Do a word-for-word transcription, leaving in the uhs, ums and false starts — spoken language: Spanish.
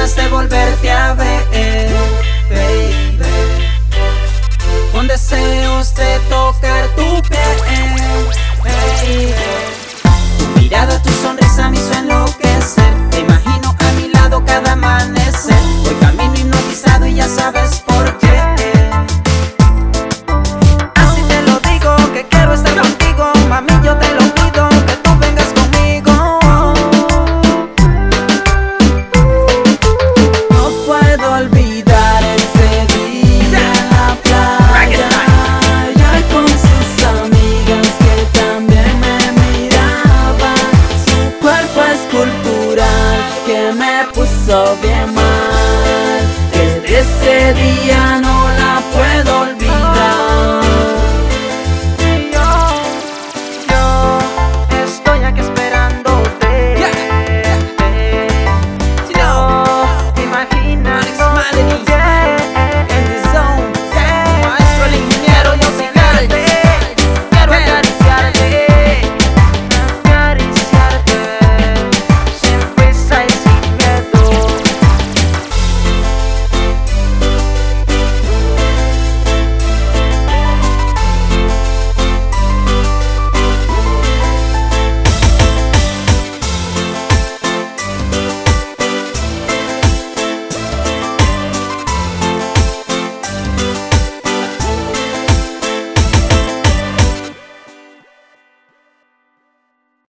ganas de volverte a ver, baby, con deseos de tocar tu piel, baby. Tu mirada, tu sonrisa me hizo enloquecer. Te imagino a mi lado cada amanecer. Hoy camino hipnotizado y ya sabes por qué. Así te lo digo, que quiero estar contigo. Mami, yo te lo pido, que tú vengas conmigo. No puedo olvidar ese día en la playa, ella con sus amigas que también me miraban. Su cuerpo escultural que me puso bien mal.